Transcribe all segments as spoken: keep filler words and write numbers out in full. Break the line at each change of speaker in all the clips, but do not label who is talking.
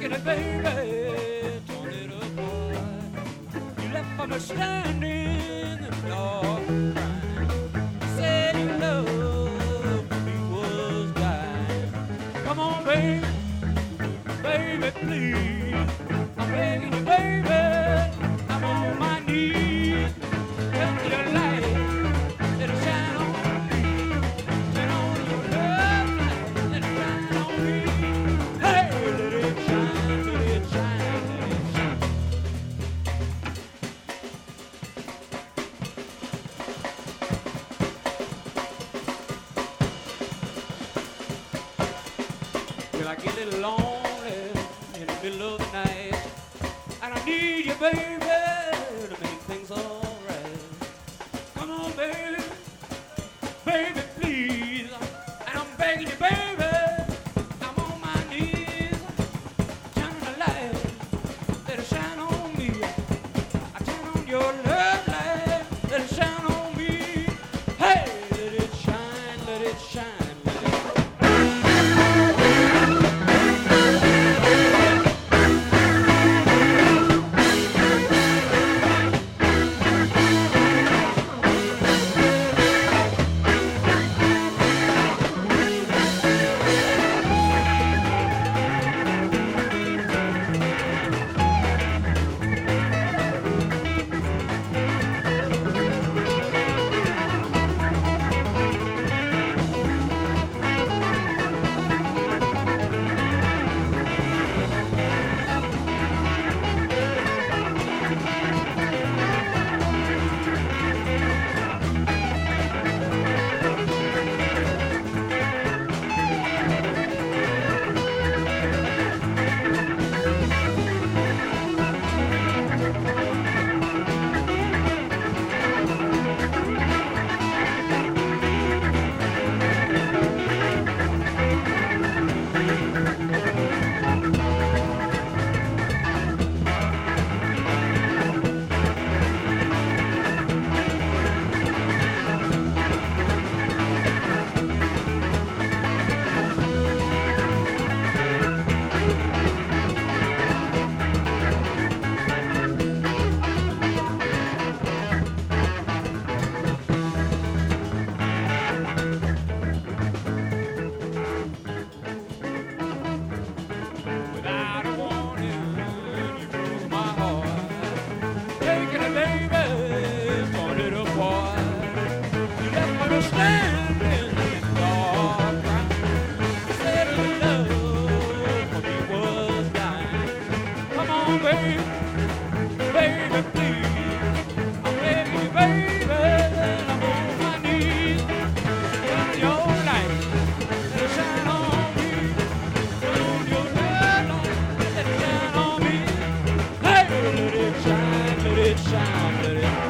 taking it, baby, torn it apart. You left me standing in the dark, crying. Said your love for me was dying. Come on, baby, baby, please. I'm begging you, baby. I'm on my knees. Help me to light it. Let it shine on me. Turn on your love light. Let it shine on me. Hey, let it shine, let it shine, let it shine. Well, I get a little lonely in the middle of the night, and I need you, baby, to make things alright. Come on, baby, baby, please. And I'm begging you, baby. I'm on my knees. Turn on the light, let it shine on me. I turn on your love light, let it shine on me. Hey, let it shine, let it shine, let it shine. Without a warning, you broke my heart. Taking it, baby, torn it apart. You left me standing in the dark, crying. Said your love for me was dying. Come on, baby, baby, please. I'm begging you, baby, and I'm on my knees. Turn your light, let it shine on me. Turn on your love light, let it shine on me. Hey, let it shine, let it shine, let it.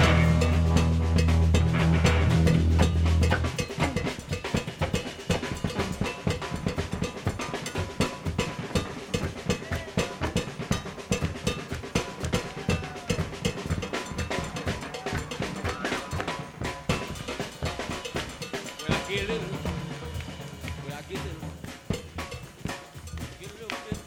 Well, I get a little, well, I get a little, get a little bit,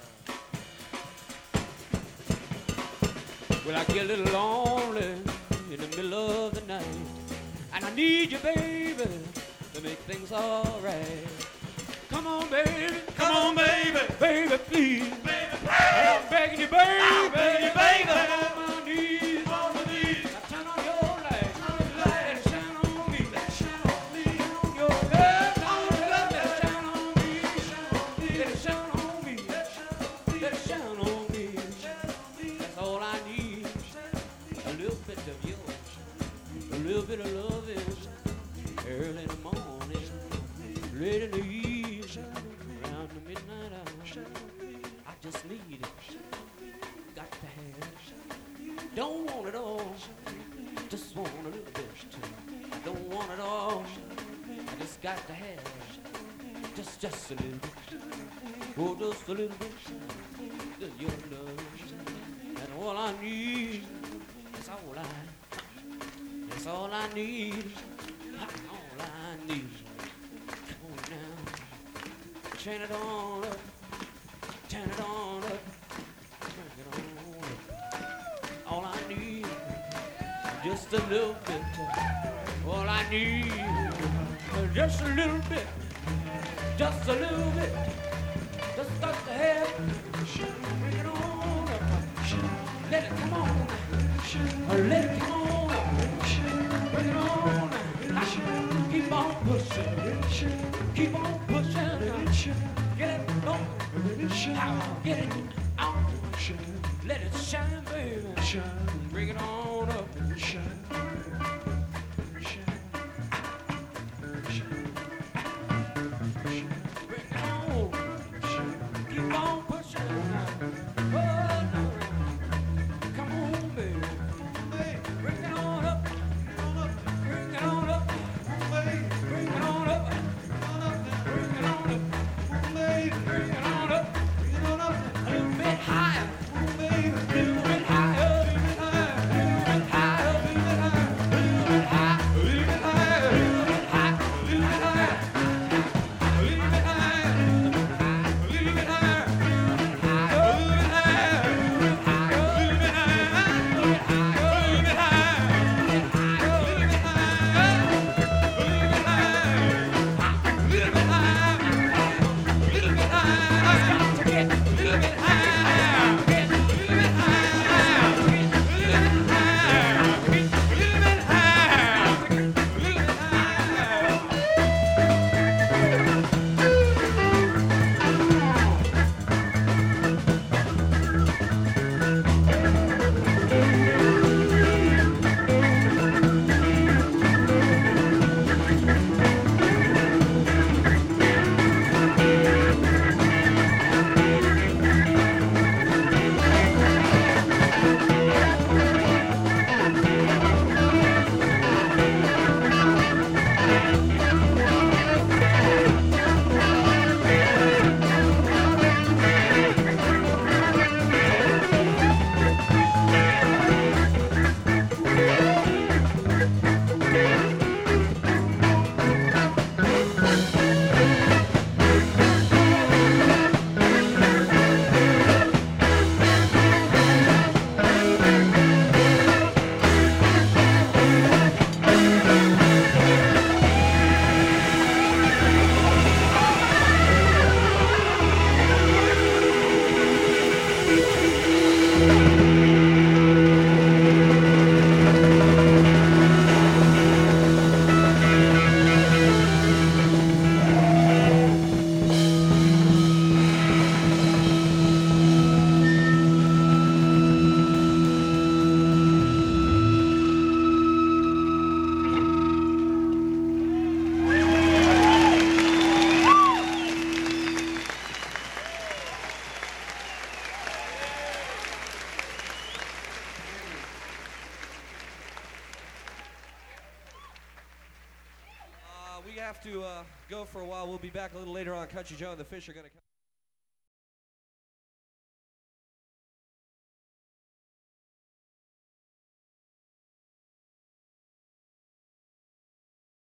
uh, well, I get a little lonely in the middle of the night, and I need you, baby, to make things alright. Come on, baby, come on, baby, baby, please, baby, I'm begging you, baby, baby, baby, I'm on my knees, on my knees. Now turn on your light, turn on your light, let it shine on me, let it shine on me. Turn on your love, on your love, let it shine on me, let it shine on me, let it shine on me. That's all I need, a little bit of yours, a little bit of loving, early in the morning, late in the evening, around the midnight hour. I just need it, got to have it. Don't want it all, just want a little bit. I don't want it all, I just got to have it. Just, just a little bit, oh, just a little bit of your love. That's all I need, that's all I, that's all I need, that's all I need. Come on now, turn it on up, turn it on up. just a little bit. All I need, just a little bit, just a little bit. Just got to have, bring it on up. Let it come on, let it come on up. Bring it on, keep on pushing, keep on pushing. Get it on, get it on. Let it shine, baby. Bring it on up.
We have to uh, go for a while. We'll be back a little later on. Country Joe and the Fish are going to come.